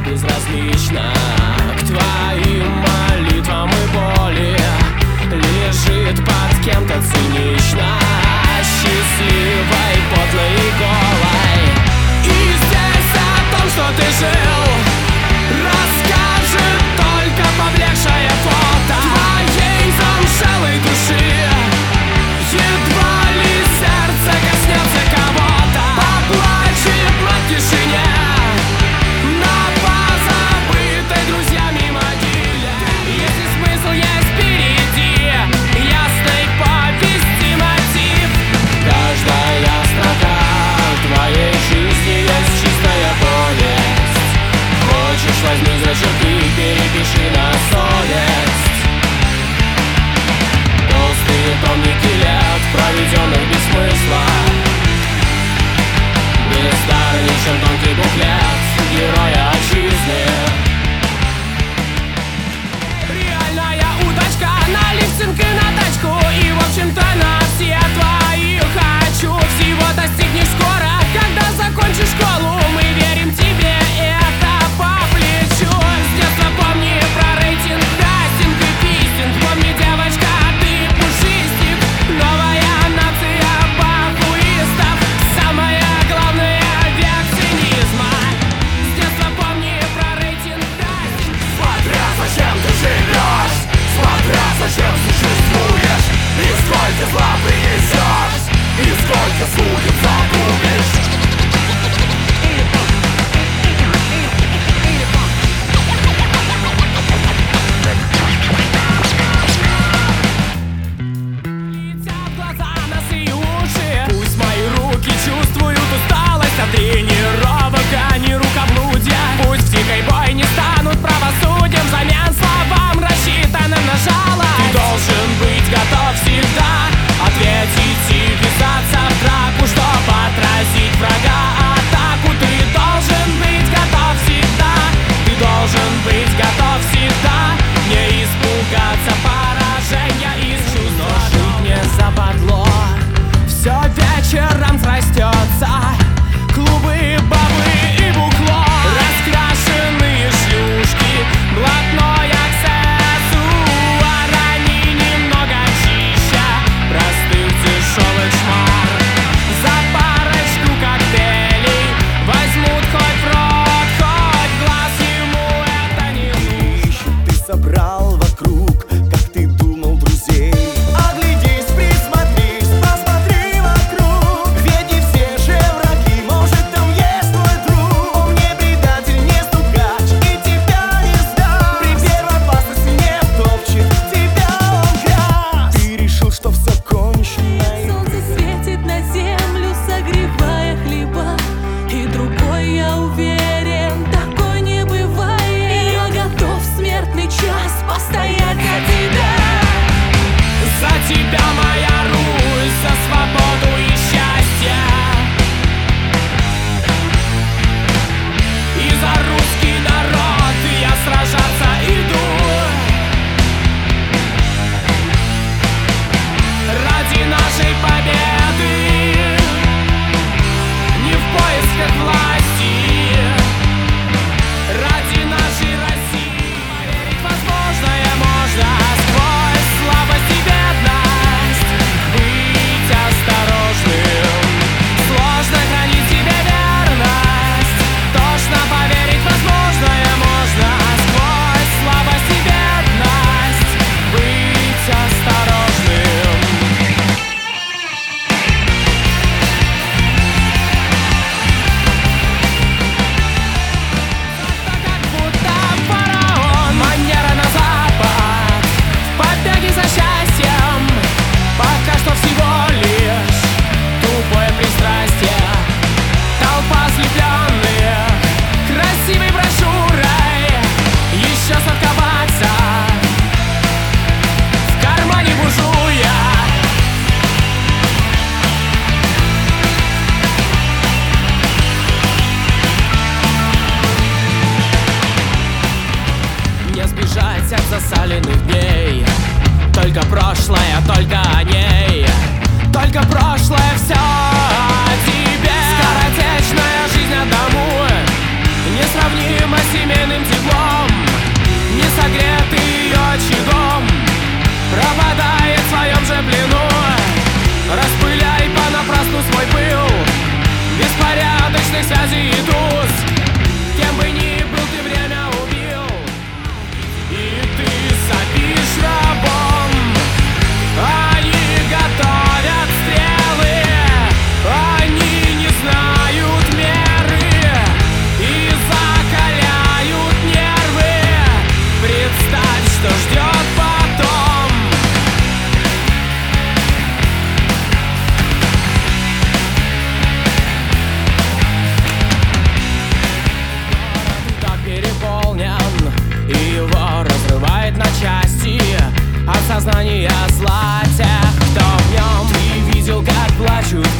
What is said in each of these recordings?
безразлично к твоим молитвам и боли. Лежит под кем-то цинично, счастливой, потной и голой. И здесь о том, что ты жил, расскажет только повлекшее фото твоей замшелой души. Едва ли сердце коснется кого-то, поплачет на тишине, на позабытой друзьями могиле. Если смысл есть впереди, ясный повести мотив, каждая строка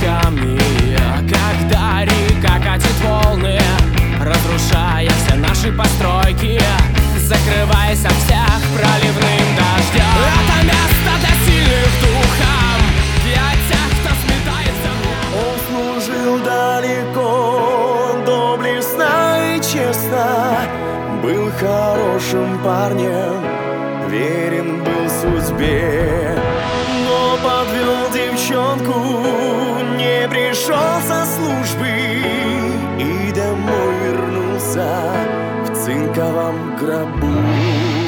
камни, когда река катит волны, разрушая все наши постройки, закрываясь от всех проливным дождем. Это место для сильных духом, для тех, кто сметает землю. Он служил далеко, доблестно и честно, был хорошим парнем, верен был судьбе. Но подвел девчонку, не пришел со службы и домой вернулся в цинковом гробу.